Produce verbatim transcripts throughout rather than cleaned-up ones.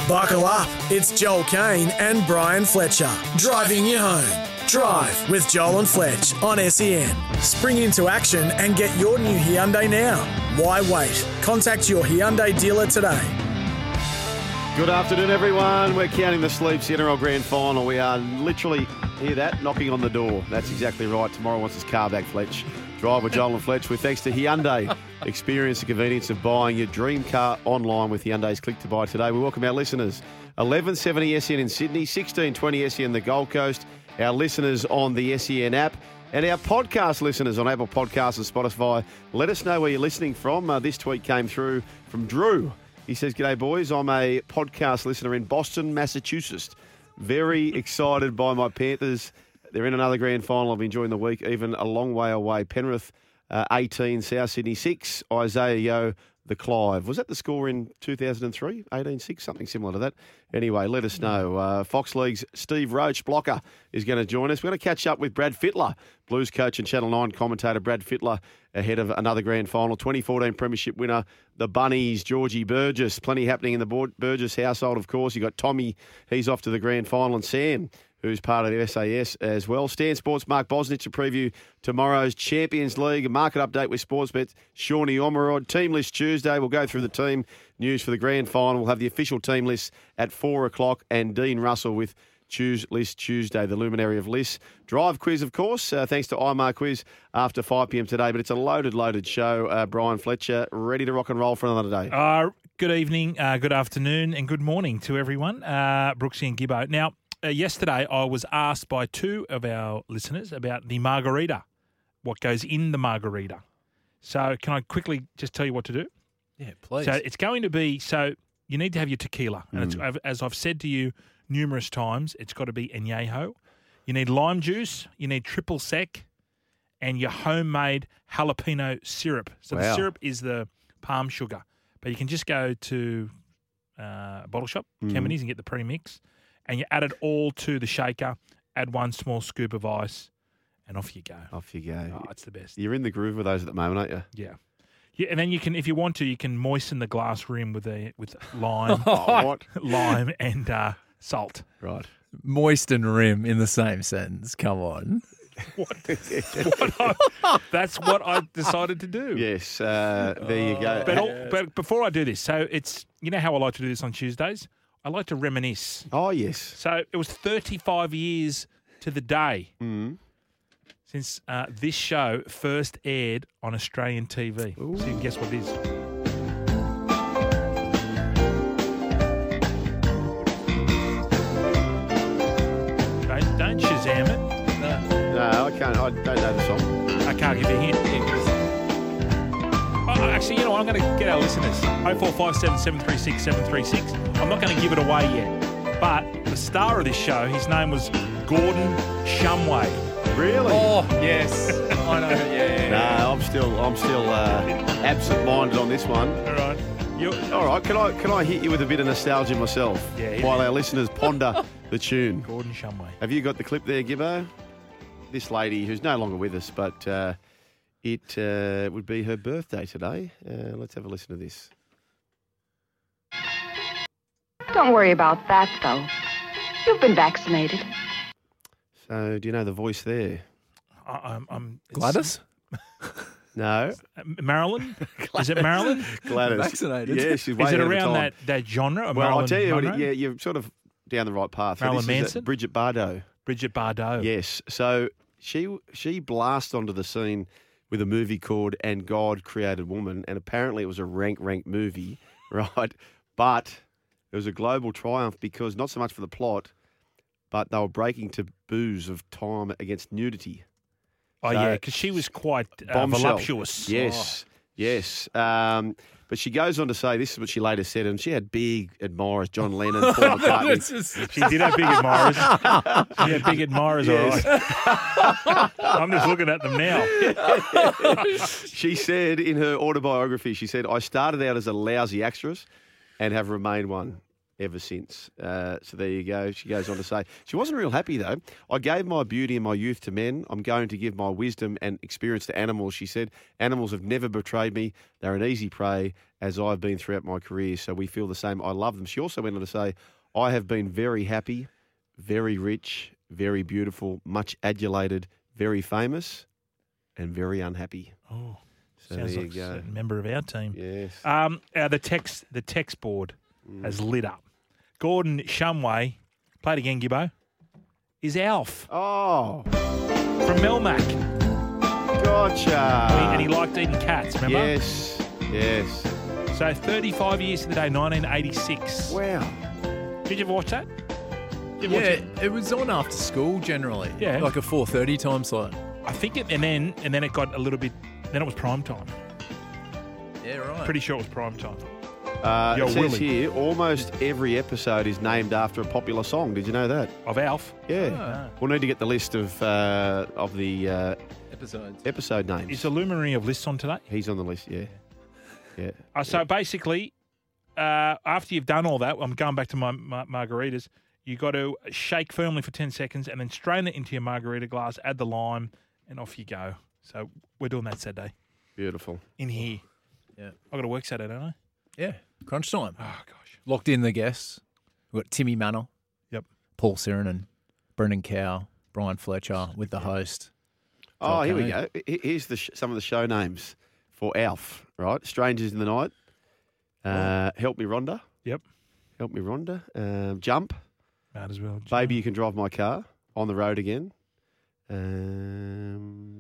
Buckle up. It's Joel Kane and Brian Fletcher. Driving you home. Drive with Joel and Fletch on S E N. Spring into action and get your new Hyundai now. Why wait? Contact your Hyundai dealer today. Good afternoon, everyone. We're counting the sleeps, the N R L Grand Final. We are literally, hear that, knocking on the door. That's exactly right. Tomorrow wants his car back, Fletch. Drive with Joel and Fletch with thanks to Hyundai. Experience the convenience of buying your dream car online with Hyundai's Click to Buy today. We welcome our listeners. eleven seventy S E N in Sydney, sixteen twenty S E N the Gold Coast, our listeners on the S E N app, and our podcast listeners on Apple Podcasts and Spotify. Let us know where you're listening from. Uh, this tweet came through from Drew. He says, "G'day, boys. I'm a podcast listener in Boston, Massachusetts. Very excited by my Panthers. They're in another grand final. I've been enjoying the week, even a long way away. Penrith uh, eighteen, South Sydney six. Isaiah Yeo, the Clive." Was that the score in two thousand three? eighteen six, something similar to that. Anyway, let us know. Uh, Fox League's Steve Roach, blocker, is going to join us. We're going to catch up with Brad Fittler, Blues coach and Channel nine commentator Brad Fittler, ahead of another grand final. twenty fourteen Premiership winner, the Bunnies, Georgie Burgess. Plenty happening in the Burgess household, of course. You got Tommy, he's off to the grand final, and Sam, who's part of the S A S as well. Stan Sports, Mark Bosnich to preview tomorrow's Champions League. A market update with Sportsbet, Shawnee Omerod. Team list Tuesday. We'll go through the team news for the grand final. We'll have the official team list at four o'clock, and Dean Russell with Choose List Tuesday, the luminary of lists. Drive quiz, of course, uh, thanks to I M A R Quiz after five p.m. today. But it's a loaded, loaded show. Uh, Brian Fletcher, ready to rock and roll for another day. Uh, good evening, uh, good afternoon, and good morning to everyone. Uh, Brooksy and Gibbo. Now, Uh, yesterday, I was asked by two of our listeners about the margarita, what goes in the margarita. So can I quickly just tell you what to do? Yeah, please. So it's going to be, so you need to have your tequila. And Mm. it's, as I've said to you numerous times, it's got to be añejo. You need lime juice, you need triple sec, and your homemade jalapeno syrup. So the Wow. syrup is the palm sugar. But you can just go to uh, a bottle shop, Mm. Kemany's, and get the premix. And you add it all to the shaker, add one small scoop of ice, and off you go. Off you go. Oh, it's the best. You're in the groove with those at the moment, aren't you? Yeah. Yeah, and then you can, if you want to, you can moisten the glass rim with a with lime, Oh, what? lime and uh, salt. Right. Moist and rim in the same sentence. Come on. What? what I, that's what I decided to do. Yes, uh, there you go. But, all, but before I do this, so it's, you know how I like to do this on Tuesdays? I like to reminisce. Oh, yes. So it was thirty-five years to the day Mm. since uh, this show first aired on Australian T V. Ooh. So you can guess what it is. Don't, don't Shazam it. No, I can't. I don't know the song. I can't give you a hint. Oh, actually, you know what? I'm going to get our listeners. oh four five seven, seven three six, seven three six. I'm not going to give it away yet. But the star of this show, his name was Gordon Shumway. Really? Oh, yes. I know, yeah. No, I'm still, I'm still uh, absent-minded on this one. All right. You're, All right, can I, can I hit you with a bit of nostalgia myself? Yeah, hit While me. our listeners ponder the tune. Gordon Shumway. Have you got the clip there, Gibbo? This lady, who's no longer with us, but uh, it uh, would be her birthday today. Uh, let's have a listen to this. Don't worry about that, though. You've been vaccinated. So, do you know the voice there? I, I'm, I'm it's- Gladys? No, Uh, Marilyn? Is it Marilyn? Gladys. Vaccinated. Yeah, she's way Is it ahead of around time. that, that genre? Of Well, Marilyn I'll tell you, what, Monroe? yeah, you're sort of down the right path. So Marilyn this is, uh, Manson? Bridget Bardot. Bridget Bardot. Yes. So she she blasted onto the scene with a movie called And God Created Woman, and apparently it was a rank rank movie, right? But it was a global triumph because not so much for the plot, but they were breaking taboos of time against nudity. Oh, So- yeah, because she was quite uh, Bombshell. voluptuous. Yes, yes. Um, but she goes on to say, this is what she later said, and she had big admirers, John Lennon, Paul McCartney. This is- She did have big admirers. She had big admirers, Yes. all right. I'm just looking at them now. She said in her autobiography, she said, I started out as a lousy actress and have remained one. ever since. Uh, so there you go. She goes on to say, she wasn't real happy though. I gave my beauty and my youth to men. I'm going to give my wisdom and experience to animals. She said, animals have never betrayed me. They're an easy prey, as I've been throughout my career. So we feel the same. I love them. She also went on to say, I have been very happy, very rich, very beautiful, much adulated, very famous, and very unhappy. Oh, So sounds there like you a go. certain member of our team. Yes. Um, uh, the text the text board has lit up. Gordon Shumway, played again, Gibbo, is Alf Oh, from Melmac. gotcha. And he liked eating cats, remember? Yes, yes. So thirty-five years to the day, nineteen eighty-six. Wow. Did you ever watch that? Did you Yeah, watch it? it was on after school generally. Yeah. Like a four thirty time slot. I think it, and then and then it got a little bit. Then it was prime time. Yeah, right. Pretty sure it was prime time. Uh, Yo, it says Willie. here, almost every episode is named after a popular song. Did you know that? Of Alf. Yeah. Ah. We'll need to get the list of uh, of the uh, Episodes. episode names. Is the luminary of lists on today? He's on the list, yeah. Yeah. Uh, so basically, uh, after you've done all that, I'm going back to my, my margaritas. You got to shake firmly for ten seconds and then strain it into your margarita glass. Add the lime, and off you go. So we're doing that Saturday Beautiful. in here. Yeah. I got to work Saturday, don't I? Yeah. Crunch time. Oh gosh. Locked in the guests. We've got Timmy Manor. Yep. Paul Sirenen, Brendan Cow, Brian Fletcher with the host. Oh, here we Okay. go. H- Here's the sh- some of the show names for Alf, right? Strangers in the Night. Uh, Help Me Rhonda. Yep. Help Me Rhonda. Um, Jump. Might as well. Baby, You Can Drive My Car. On the Road Again. Um,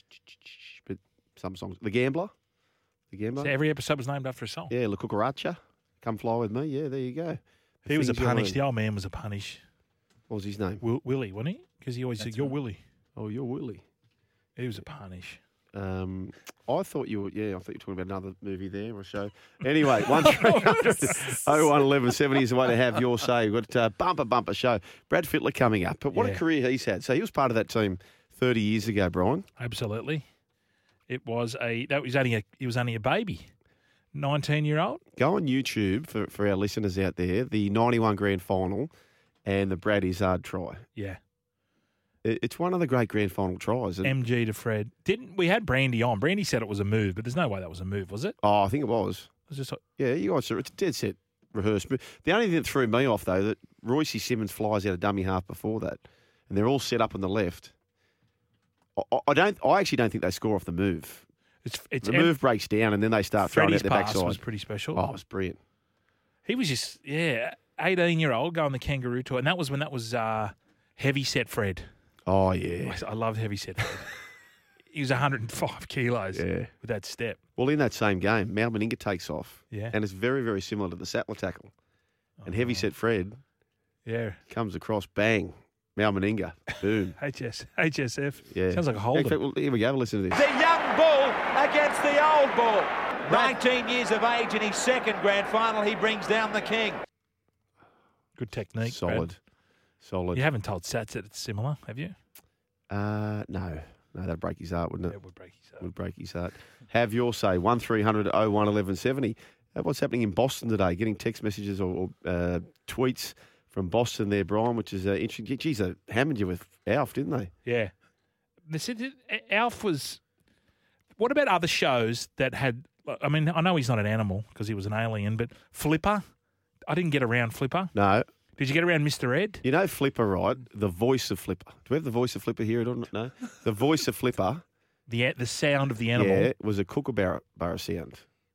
but some songs. The Gambler. The Gambler. So every episode was named after a song. Yeah, La Cucaracha. Come Fly With Me. Yeah, there you go. He was a Things you punish. learn. The old man was a punish. What was his name? Will, Willie, wasn't he? Because he always That's said, "You're right. Willie." Oh, you're Willie. He was a punish. Um, I thought you were, yeah, I thought you were talking about another movie there or show. Anyway, one three hundred oh one eleven seventy is the way to have your say. We've got a bumper, bumper show. Brad Fittler coming up. But what Yeah. a career he's had. So he was part of that team thirty years ago, Brian. Absolutely. It was a that was only a he was only a baby, nineteen year old. Go on YouTube for, for our listeners out there, the ninety-one grand final and the Brad Izzard try. Yeah. It- It's one of the great grand final tries. And, M G to Fred. Didn't we had Brandy on? Brandy said it was a move, but there's no way that was a move, was it? oh, I think it was. It was just like, Yeah, you guys are, it's a dead set rehearsed. But the only thing that threw me off, though, that Royce Simmons flies out a dummy half before that, and they're all set up on the left. I, I don't. I actually don't think they score off the move. it's it's The M- move breaks down, and then they start throwing Freddie's out the pass backside. was pretty special. Oh, it was brilliant. He was just yeah, eighteen year old going the kangaroo tour, and that was when that was uh, heavy set Fred. Oh yeah, I loved heavy set Fred. He was one hundred five kilos yeah. with that step. Well, in that same game, Mal Meninga takes off, Yeah, and it's very, very similar to the Sattler tackle. And heavy Oh. set Fred yeah. comes across, bang, Mal Meninga, boom. H S H S F. Yeah, Sounds like a In holder. fact, well, here we go. Listen to this. The young bull against the old bull. nineteen years of age in his second grand final, he brings down the king. Good technique. Solid, Brad. solid. You haven't told Sats that it's similar, have you? Uh, no, no, that'd break his heart, wouldn't it? It would break his heart. Would break his heart. Have your say. One three hundred oh one eleven seventy. Uh, What's happening in Boston today? Getting text messages or, or uh, tweets from Boston there, Brian, which is uh, interesting. Geez, they hammered you with Alf, didn't they? Yeah. They said that Alf was. What about other shows that had? I mean, I know he's not an animal because he was an alien, but Flipper. I didn't get around Flipper. No. Did you get around Mister Ed? You know Flipper, right? The voice of Flipper. Do we have the voice of Flipper here? Or not? No. The voice of Flipper, The the sound of the animal. yeah, was a kookaburra sound.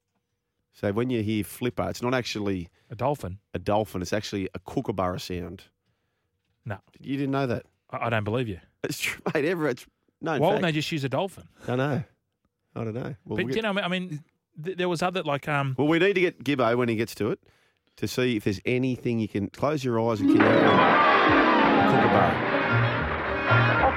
So when you hear Flipper, it's not actually A dolphin. a dolphin. It's actually a kookaburra sound. No, You didn't know that? I, I don't believe you. It's true, mate. Ever, it's no. in Why fact, wouldn't they just use a dolphin? I know. I don't know. Well, But we'll, you get- know, I mean, th- there was other like um. well, we need to get Gibbo when he gets to it to see if there's anything you can close your eyes and can you hear a kookaburra.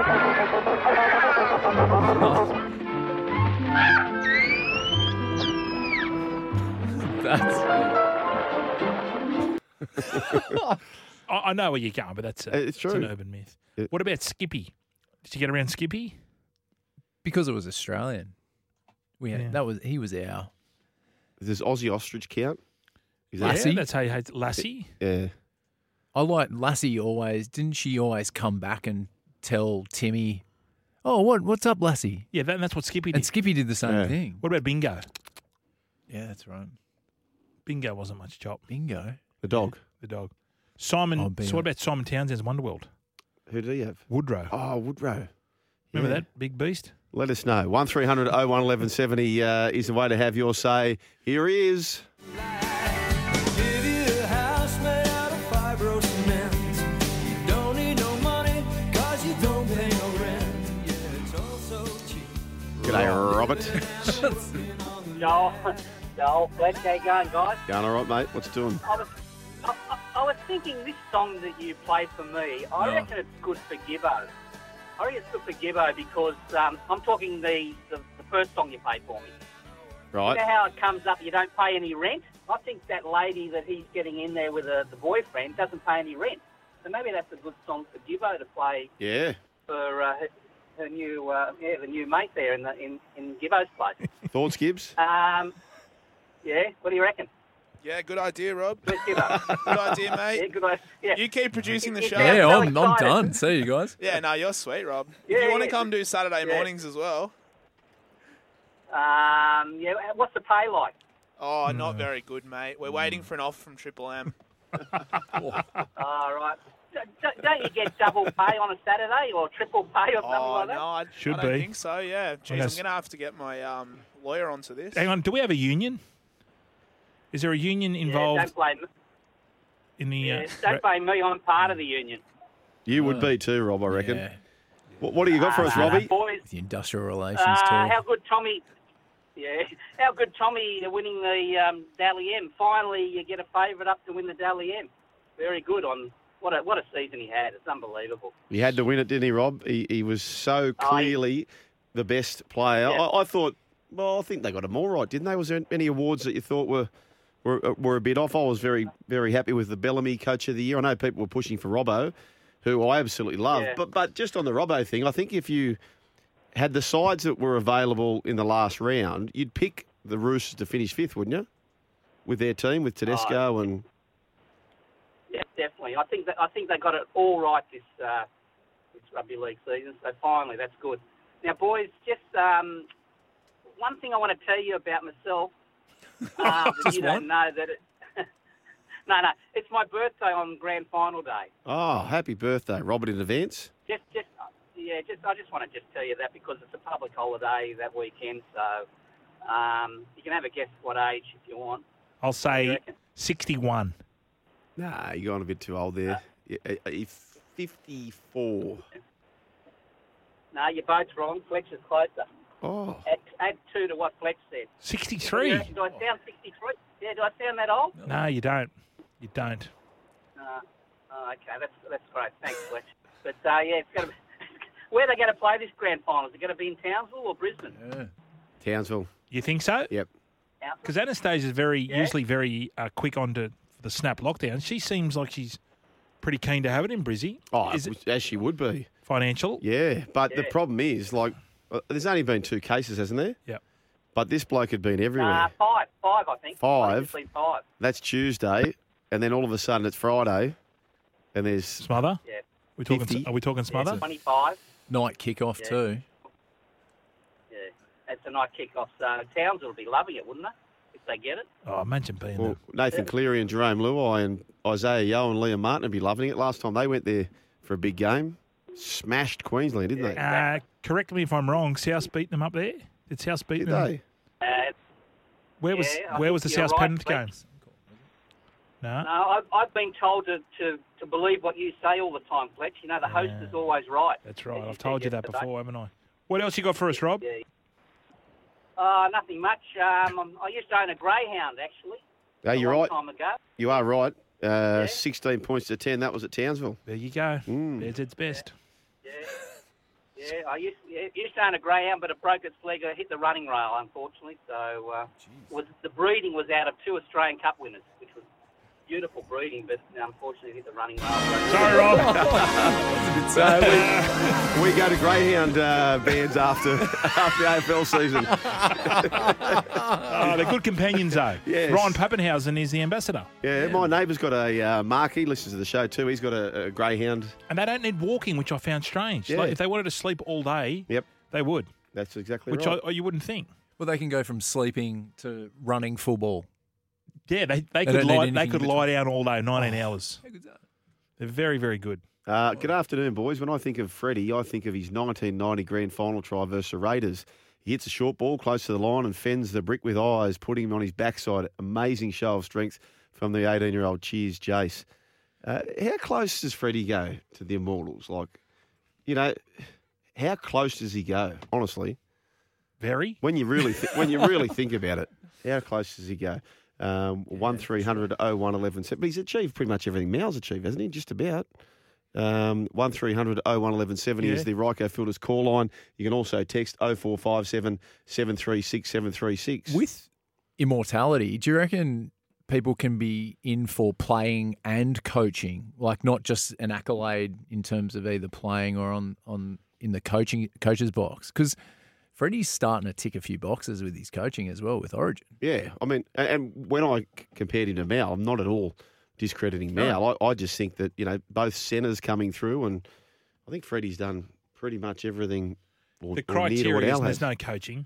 That's I, I know where you're going, but that's a, Uh, it's an true. urban myth. It- What about Skippy? Did you get around Skippy? because it was Australian. We had Yeah. that was he was our Does Aussie ostrich count? Is Yeah, that Lassie? that's how you hate Lassie. Yeah. I like Lassie always. Didn't she always come back and tell Timmy, "Oh, what what's up, Lassie?" Yeah, that, that's what Skippy did. And Skippy did the same Yeah. thing. What about Bingo? Yeah, that's right. Bingo wasn't much chop, Bingo. The dog. the dog. Simon, Oh, Bingo. so what about Simon Townsend's Wonderworld? Who did he have? Woodrow. Oh, Woodrow. Remember Yeah. that big beast? Let us know. one three hundred oh one eleven seventy uh, is the way to have your say. Here he is. Give you a house made out of fibro cement. You don't need no money, cause you don't pay no rent. Yeah, it's all so cheap. G'day, Robert. Joel, Joel, Fletch, how you going, guys? Going all right, mate? What's doing? I was, I, I, I was thinking this song that you played for me, I No. reckon it's good for Gibbo. I reckon it's good for Gibbo because um, I'm talking the, the, the first song you played for me. You Right. know how it comes up, you don't pay any rent? I think that lady that he's getting in there with a, the boyfriend doesn't pay any rent. So maybe that's a good song for Gibbo to play Yeah. for uh, her, her new, uh, yeah, the new mate there in the in, in Gibbo's place. Thoughts, Gibbs? Um, yeah, what do you reckon? Yeah, good idea, Rob. Where's Gibbo? Good idea, yeah, mate. good idea. Yeah. You keep producing the It- it show. sounds Yeah, so I'm, I'm excited. done. See you guys. Yeah, no, you're sweet, Rob. Yeah, if you want to yeah. come do Saturday Yeah. mornings as well. Um, yeah, what's the pay like? Oh, not very good, mate. We're waiting for an offer from Triple M. All right. Don't don't you get double pay on a Saturday or triple pay or something Oh, like no, that? I, Should I don't be. think so, yeah. Jeez, I'm guess- going to have to get my um, lawyer onto this. Hang on, do we have a union? Is there a union Yeah, involved don't blame me. in the... Yeah, Uh, don't blame me. I'm part of the union. You would be too, Rob, I reckon. Yeah. What, what do you got for us, Uh, Robbie? boys, With the industrial relations uh, too. how good Tommy... Yeah, how good Tommy winning the um, Dally M. Finally, you get a favourite up to win the Dally M. Very good on... What a, what a season he had. It's unbelievable. He had to win it, didn't he, Rob? He, he was so Oh, he- clearly the best player. Yeah. I, I thought, well, I think they got him all right, didn't they? Was there any awards that you thought were were, were a bit off? I was very, very happy with the Bellamy Coach of the Year. I know people were pushing for Robbo, who I absolutely love. Yeah. But but just on the Robbo thing, I think if you had the sides that were available in the last round, you'd pick the Roosters to finish fifth, wouldn't you? With their team, with Tedesco Oh, and... Yeah, definitely. I think that I think they got it all right this uh, this rugby league season. So finally, that's good. Now, boys, just um, one thing I want to tell you about myself. Um, that Just you one? don't know that. It, no, no, it's my birthday on grand final day. Oh, happy birthday, Robert, in advance. Just, just, yeah, just. I just want to just tell you that because it's a public holiday that weekend. So um, you can have a guess what age if you want. I'll You say reckon? sixty-one. Nah, you're going a bit too old there. Yeah, uh, uh, fifty-four. No, you're both wrong. Flex is closer. Oh, Add, add two to what Flex said. sixty-three? Do I sound sixty-three? Yeah, do I sound that old? No, you don't. You don't. Uh, oh, okay, that's that's great. Thanks, Fletch. But uh, yeah, it's going to. Where are they going to play this grand final? Is it going to be in Townsville or Brisbane? Yeah. Townsville. You think so? Yep. Townsville. Because Anastasia is very Yeah. usually very uh, quick on to the snap lockdown. She seems like she's pretty keen to have it in Brizzy. Oh, Is it as she would be. financial? Yeah, but the Yeah. problem is, like, uh, there's only been two cases, hasn't there? Yep. But this bloke had been everywhere. Uh, five, five, I think. Five? I think it's been five. That's Tuesday, and then all of a sudden it's Friday, and there's Smother? Yeah, We talking? fifty. Are we talking Smother? twenty-five. Night kickoff Yeah. too. Yeah, it's a night kick-off. So Townsville will be loving it, wouldn't they? If they get it. Oh, imagine being well, there. Nathan Cleary and Jerome Luai and Isaiah Yeo and Liam Martin would be loving it. Last time they went there for a big game, smashed Queensland, didn't they? Uh, correct me if I'm wrong. South beat them up there. Did South beat Did them? they? Uh, Where was Yeah, I Where think was the you're South right, Penrith Flex. game? No. no, I've, I've been told to, to, to believe what you say all the time, Fletch. You know, the host Yeah. is always right. That's right. As I've said told you that yesterday. before, haven't I? What else you got for us, Rob? Yeah. Uh, nothing much. Um, I'm- I used to own a greyhound, actually. Yeah, a you're long right. time ago. You are right. Uh, Yeah. sixteen points to ten. That was at Townsville. There you go. Mm. There's its best. Yeah. Yeah, I used, yeah, used to own a greyhound, but it broke its leg. It hit the running rail, unfortunately. So uh, was, the breeding was out of two Australian Cup winners, which was beautiful breeding, but unfortunately hit the running rail. Sorry, Rob. So we, we go to greyhound uh, bands after after the A F L season. Oh, they're good companions, though. Yes. Ryan Pappenhausen is the ambassador. Yeah, my neighbour's got a uh, Mark. He listens to the show too. He's got a, a greyhound. And they don't need walking, which I found strange. Yeah. Like, if they wanted to sleep all day, Yep, they would, that's exactly which right. I, you wouldn't think. Well, they can go from sleeping to running football. Yeah, they, they They could don't need lie they anything could in lie between. down all day, nineteen Oh. hours. They're very, very good. Uh, good afternoon, boys. When I think of Freddie, I think of his nineteen ninety grand final try versus the Raiders. He hits a short ball close to the line and fends the brick with eyes, putting him on his backside. Amazing show of strength from the eighteen-year-old Cheers Jace. Uh, how close does Freddie go to the Immortals? Like, you know, how close does he go? Honestly, Very. when you really th- when you really think about it, how close does he go? Um, one three hundred oh one eleven seven. But he's achieved pretty much everything Mal's achieved, hasn't he? Just about. Um, one three hundred oh one eleven seventy Yeah. is the Ryco Filters call line. You can also text oh four five seven, seven three six, seven three six. With immortality, do you reckon people can be in for playing and coaching, like not just an accolade in terms of either playing or on, on in the coaching coach's box? Because Freddie's starting to tick a few boxes with his coaching as well with Origin. Yeah, I mean, and, and when I c- compared him to Mal, I'm not at all discrediting Mal. I, I just think that, you know, both centres coming through, and I think Freddie's done pretty much everything or, The or near to what criteria is Al there's has. no coaching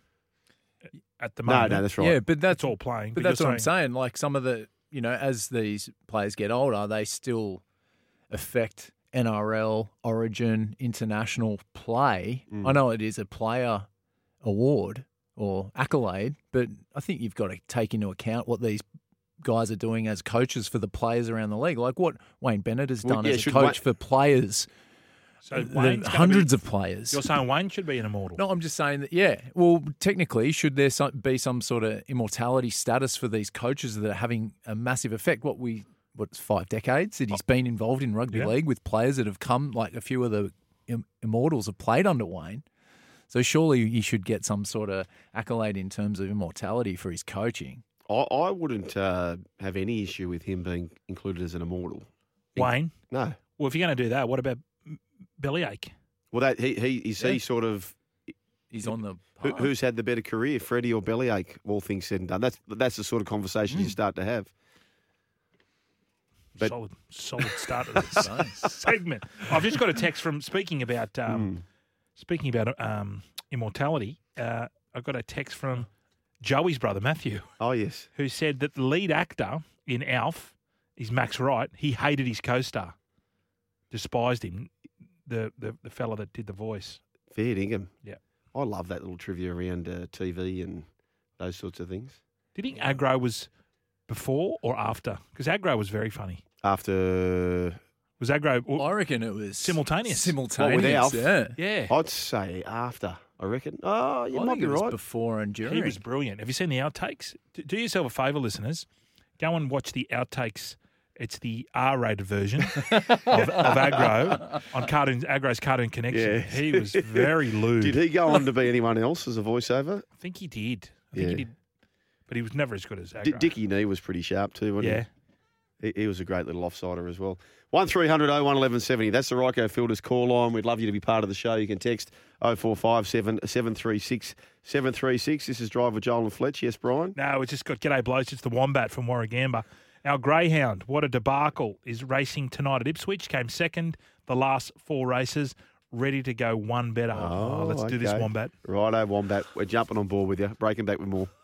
at the No, moment. no, that's right. Yeah, but that's It's all playing. But you're that's what I'm saying. Like some of the, you know, as these players get older, they still affect N R L, Origin, international play. Mm. I know it is a player award or accolade, but I think you've got to take into account what these guys are doing as coaches for the players around the league. Like what Wayne Bennett has Well, done yeah, as a should coach Wayne- for players, So the Wayne's gonna hundreds be- of players. You're saying Wayne should be an immortal? No, I'm just saying that, yeah. Well, technically, should there so- be some sort of immortality status for these coaches that are having a massive effect? What we, what's five decades that he's been involved in rugby Yeah. league with players that have come, like a few of the im- immortals have played under Wayne. So surely he should get some sort of accolade in terms of immortality for his coaching. I, I wouldn't uh, have any issue with him being included as an immortal. Wayne? No. Well, if you're going to do that, what about Bellyache? Well, that he, he is he Yeah. sort of He's on the who, path. who's had the better career, Freddie or Bellyache? All things said and done, that's that's the sort of conversation Mm. you start to have. But- solid, solid start to this segment. I've just got a text from speaking about um, Mm. speaking about um, immortality. Uh, I got a text from Joey's brother Matthew, Oh yes, who said that the lead actor in Alf is Max Wright. He hated his co-star, despised him. The the, the fella that did the voice. fair dinkum. Yeah. I love that little trivia around uh, T V and those sorts of things. Do you think Agro was before or after? Because Agro was very funny. After, Was Agro? I reckon it was Simultaneous. Simultaneous, Alf? yeah. Yeah. I'd say after. I reckon. Oh, you I might think be it was right. before and during. He was brilliant. Have you seen the outtakes? Do, do yourself a favour, listeners. Go and watch the outtakes. It's the R-rated version of, of Agro on Cartoon Agro's Cartoon Connection. Yeah. He was very lewd. Did he go on to be anyone else as a voiceover? I think he did. I think Yeah. he did. But he was never as good as Agro. D- Dickie Nee was pretty sharp too, wasn't Yeah. he? he? He was a great little offsider as well. one three hundred oh one eleven seventy. That's the Ryco Filters call line. We'd love you to be part of the show. You can text oh four five seven, seven three six, seven three six. This is Drive with Joel and Fletch. Yes, Brian? No, it's just got G'day Blokes. It's the Wombat from Warragamba. Our Greyhound, what a debacle, is racing tonight at Ipswich. Came second the last four races. Ready to go one better. Oh, let's do this, okay. Wombat. Righto, Wombat. We're jumping on board with you. Breaking back with more.